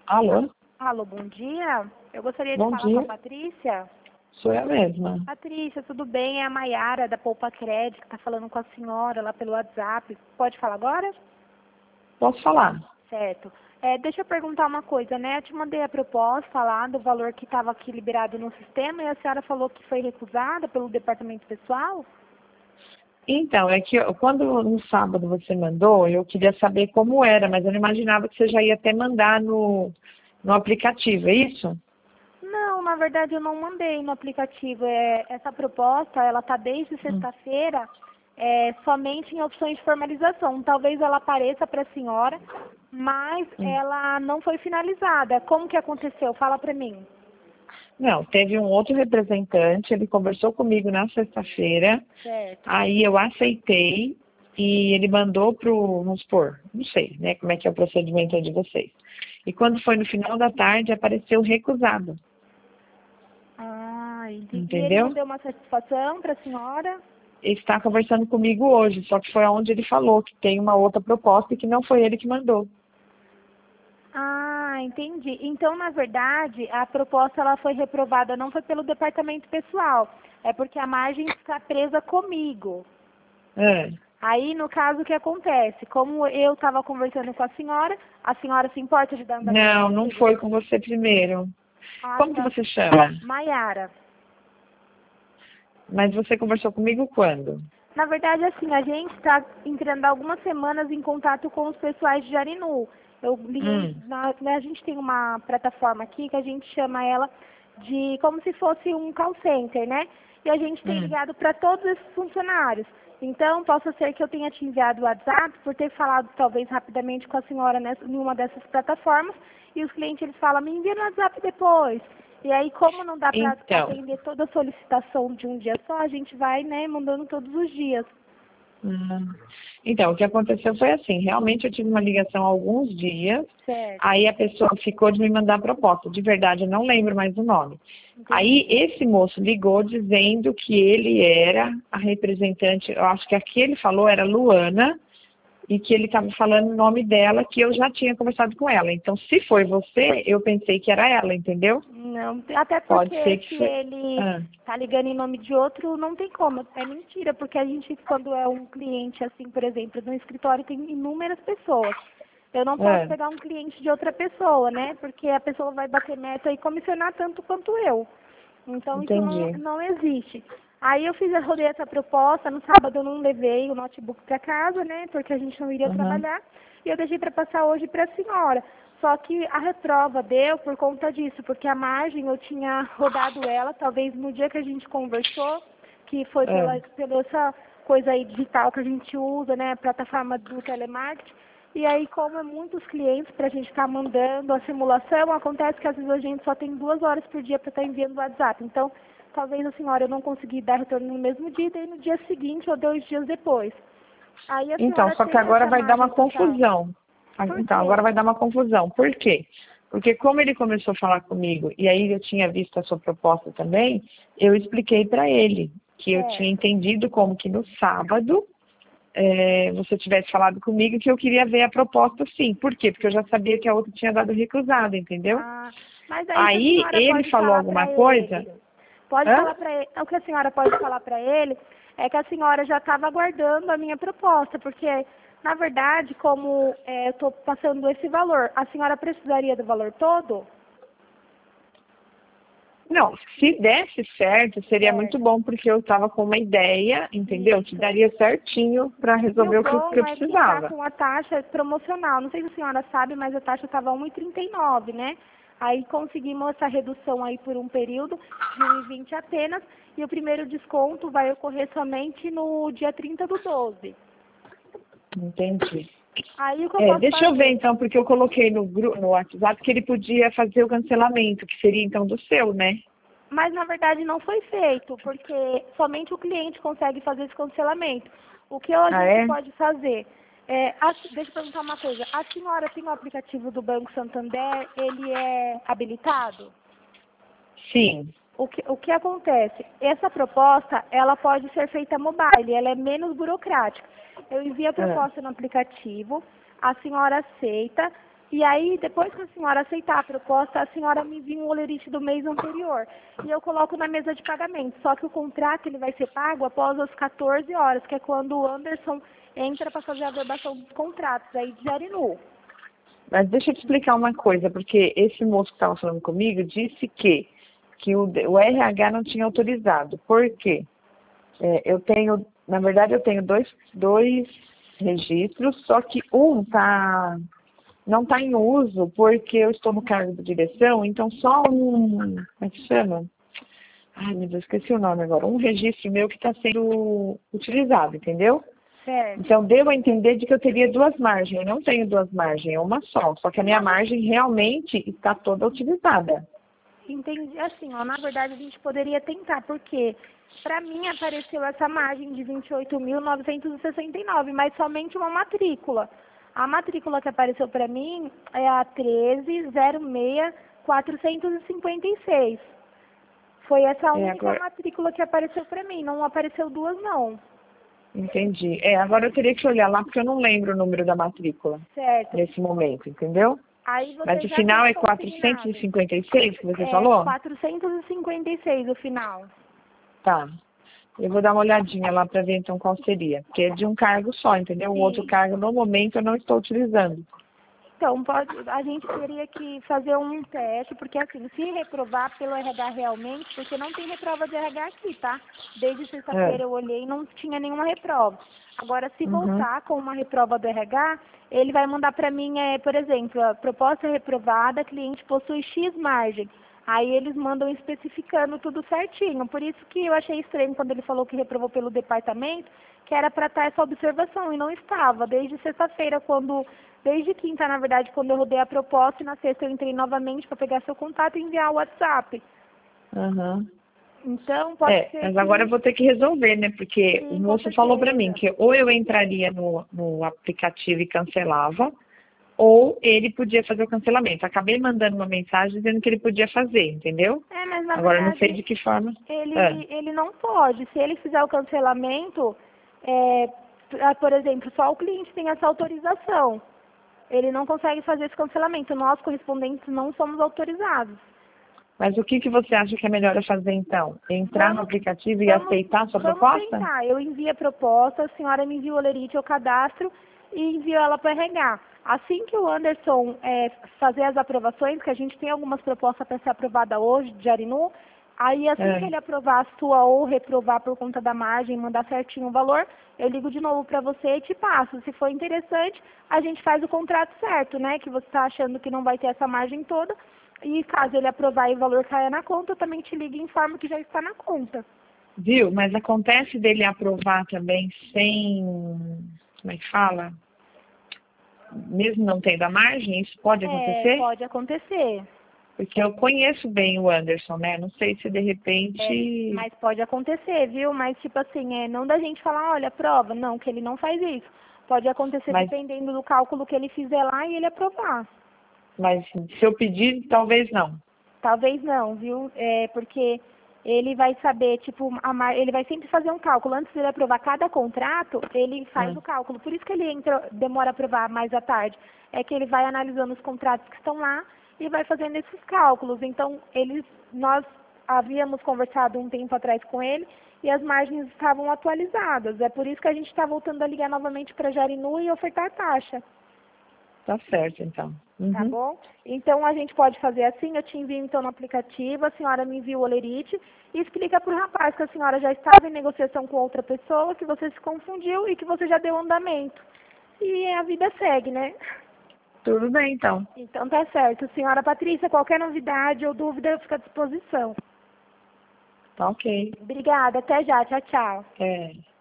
Alô? Alô, bom dia. Eu gostaria de Bom falar com a dia, Patrícia. sou eu mesma. Patrícia, tudo bem? É a Maiara da Poupa Crédito, que está falando com a senhora lá pelo WhatsApp. Pode falar agora? Posso falar? Certo. Deixa eu perguntar uma coisa, né? Eu te mandei a proposta lá do valor que estava aqui liberado no sistema e a senhora falou que foi recusada pelo departamento pessoal? Então, é que quando no sábado você mandou, eu queria saber como era, mas eu não imaginava que você já ia até mandar no aplicativo, é isso? Não, na verdade eu não mandei no aplicativo. Essa proposta, ela está desde sexta-feira somente em opções de formalização. Talvez ela apareça para a senhora, mas ela não foi finalizada. Como que aconteceu? Fala para mim. Não, teve um outro representante, ele conversou comigo na sexta-feira, Certo. aí eu aceitei e ele mandou vamos supor, não sei, né, como é que é o procedimento aí de vocês. E quando foi no final da tarde, apareceu recusado, Ah, entendi. E ele não entendeu? deu uma satisfação para a senhora? Ele está conversando comigo hoje, só que foi onde ele falou que tem uma outra proposta e que não foi ele que mandou. Ah, entendi. Então, na verdade, a proposta ela foi reprovada não foi pelo departamento pessoal, é porque a margem está presa comigo. É. Aí, no caso, o que acontece? Como eu estava conversando com a senhora se importa de dar andamento Não, não comigo? foi com você primeiro. Ah, Como que tá. você chama? Maiara. Mas você conversou comigo quando? Na verdade, assim, a gente está entrando há algumas semanas em contato com os pessoais de Jarinu. Eu liguei, Hum, a gente tem uma plataforma aqui que a gente chama ela de como se fosse um call center, né? E a gente tem hum. ligado para todos esses funcionários. Então, possa ser que eu tenha te enviado o WhatsApp por ter falado talvez rapidamente com a senhora em uma dessas plataformas e os clientes eles falam, me envia no WhatsApp depois. E aí, como não dá para Então, atender toda a solicitação de um dia só, a gente vai, né, mandando todos os dias. hum. Então, o que aconteceu foi assim, realmente eu tive uma ligação há alguns dias, Certo, aí a pessoa ficou de me mandar a proposta. De verdade, eu não lembro mais o nome. Aí entendi. esse moço ligou dizendo que ele era a representante, eu acho que aqui ele falou era Luana, e que ele estava falando o nome dela, que eu já tinha conversado com ela. Então, se foi você, eu pensei que era ela, entendeu? Não, até Pode porque ser que se foi. ele Ah, tá ligando em nome de outro, não tem como. É mentira, porque a gente, quando é um cliente, assim, por exemplo, no escritório tem inúmeras pessoas. Eu não posso é, pegar um cliente de outra pessoa, né? Porque a pessoa vai bater meta e comissionar tanto quanto eu. Então, isso entendi. não existe. Aí rodei essa proposta, no sábado eu não levei o notebook para casa, né, porque a gente não iria Uhum. trabalhar, e eu deixei para passar hoje para a senhora. Só que a reprova deu por conta disso, porque a margem eu tinha rodado ela, talvez no dia que a gente conversou, que foi É. pela essa coisa aí digital que a gente usa, né, a plataforma do telemarketing, e aí, como é muitos clientes para a gente estar mandando a simulação, acontece que às vezes a gente só tem 2 horas por dia para estar enviando o WhatsApp. Então, talvez a senhora eu não consegui dar retorno no mesmo dia, e daí no dia seguinte ou 2 dias depois. Aí a Então, senhora só que tem agora essa vai dar uma margem total. confusão. Por Então, agora quê? vai dar uma confusão. Por quê? Porque como ele começou a falar comigo, e aí eu tinha visto a sua proposta também, eu expliquei para ele que eu tinha Certo. entendido como que no sábado você tivesse falado comigo que eu queria ver a proposta sim. Por quê? Porque eu já sabia que a outra tinha dado recusado, entendeu? Ah, mas aí que a Aí senhora ele pode falou falar alguma para coisa. ele. Pode Hã? falar para ele. O que a senhora pode falar para ele é que a senhora já estava aguardando a minha proposta, porque, na verdade, como eu estou passando esse valor, a senhora precisaria do valor todo? Não, se desse certo, seria muito Certo. bom, porque eu estava com uma ideia, entendeu? Que Isso. daria certinho para E o resolver que eu bom é que está precisava. com a taxa promocional. Não sei se a senhora sabe, mas a taxa estava 1,39, né? Aí conseguimos essa redução aí por um período de 1,20 apenas. E o primeiro desconto vai ocorrer somente no dia 30/12. Entendi. Aí o que eu posso Deixa eu ver fazer? então, porque eu coloquei no WhatsApp que ele podia fazer o cancelamento, que seria então do seu, né? Mas na verdade não foi feito, porque somente o cliente consegue fazer esse cancelamento. O que a Ah, gente é? pode fazer? Deixa eu perguntar uma coisa. A senhora tem o aplicativo do Banco Santander, ele é habilitado? Sim. O que acontece? Essa proposta, ela pode ser feita mobile, ela é menos burocrática. Eu envio a Ah, proposta no aplicativo, a senhora aceita E aí, depois que a senhora aceitar a proposta, a senhora me envia um olerite do mês anterior. E eu coloco na mesa de pagamento. Só que o contrato ele vai ser pago após as 14 horas, que é quando o Anderson entra para fazer a verbação dos contratos aí de Jarinu. Mas deixa eu te explicar uma coisa, porque esse moço que estava falando comigo disse que o RH não tinha autorizado. Por quê? Eu tenho, na verdade, eu tenho dois registros, só que um não está em uso porque eu estou no cargo de direção, então só como é que chama? Ai, meu Deus, esqueci o nome agora. Um registro meu que está sendo utilizado, entendeu? Certo. Então, deu a entender de que eu teria duas margens. Eu não tenho duas margens, é uma só que a minha margem realmente está toda utilizada. Entendi. Assim, ó, na verdade a gente poderia tentar, porque para mim apareceu essa margem de 28.969, mas somente uma matrícula. A matrícula que apareceu para mim é a 13.06.456. Foi essa única matrícula que apareceu para mim, não apareceu duas não. Entendi. Agora eu teria que olhar lá porque eu não lembro o número da matrícula. Certo. Nesse momento, entendeu? Aí você Mas o já final é tem 456 que você falou? 456 o final. Tá. Eu vou dar uma olhadinha lá para ver então qual seria. Porque é de um cargo só, entendeu? O outro cargo no momento eu não estou utilizando. Então, a gente teria que fazer um teste, porque assim, se reprovar pelo RH realmente, porque não tem reprova de RH aqui, tá? Desde sexta-feira eu olhei e não tinha nenhuma reprova. Agora, se voltar com uma reprova do RH, ele vai mandar para mim, por exemplo, a proposta reprovada, cliente possui X margem. Aí eles mandam especificando tudo certinho. Por isso que eu achei estranho quando ele falou que reprovou pelo departamento, que era para estar essa observação, e não estava. Desde sexta-feira, desde quinta, na verdade, quando eu rodei a proposta, e na sexta eu entrei novamente para pegar seu contato e enviar o WhatsApp. Então, pode ser mas agora eu vou ter que resolver, né? Porque o moço falou para mim que ou eu entraria no aplicativo e cancelava, ou ele podia fazer o cancelamento. Acabei mandando uma mensagem dizendo que ele podia fazer, entendeu? Mas na agora verdade, eu não sei de que forma. Ele não pode. Se ele fizer o cancelamento, por exemplo, só o cliente tem essa autorização. Ele não consegue fazer esse cancelamento. Nós, correspondentes, não somos autorizados. Mas o que você acha que é melhor eu fazer então? Entrar no aplicativo e aceitar a sua proposta? Vamos tentar. Eu envio a proposta, a senhora me envia o olerite, eu cadastro e envio ela para RH. Assim que o Anderson fazer as aprovações, que a gente tem algumas propostas para ser aprovada hoje, de Jarinu, aí assim que ele aprovar a sua ou reprovar por conta da margem, mandar certinho o valor, eu ligo de novo para você e te passo. Se for interessante, a gente faz o contrato certo, né? Que você está achando que não vai ter essa margem toda. E caso ele aprovar e o valor caia na conta, eu também te ligo e informo que já está na conta. Viu? Mas acontece dele aprovar também sem, como é que fala? Mesmo não tendo a margem, isso pode acontecer? Pode acontecer. Porque eu conheço bem o Anderson, né? Não sei se de repente... mas pode acontecer, viu? Mas tipo assim, não da gente falar, olha, prova. Não, que ele não faz isso. Pode acontecer dependendo do cálculo que ele fizer lá e ele aprovar. Mas se eu pedir, talvez não. Talvez não, viu? Porque ele vai saber, tipo, ele vai sempre fazer um cálculo. Antes de ele aprovar cada contrato, ele faz o cálculo. Por isso que ele demora a aprovar mais à tarde. É que ele vai analisando os contratos que estão lá e vai fazendo esses cálculos. Então, nós havíamos conversado um tempo atrás com ele e as margens estavam atualizadas. É por isso que a gente está voltando a ligar novamente para Jarinu e ofertar a taxa. Tá certo, então. Tá bom? Então, a gente pode fazer assim, eu te envio então no aplicativo, a senhora me envia o olerite e explica para o rapaz que a senhora já estava em negociação com outra pessoa, que você se confundiu e que você já deu andamento. E a vida segue, né? Tudo bem, então. Então, tá certo. Senhora Patrícia, qualquer novidade ou dúvida, eu fico à disposição. Tá ok. Obrigada. Até já. Tchau, tchau.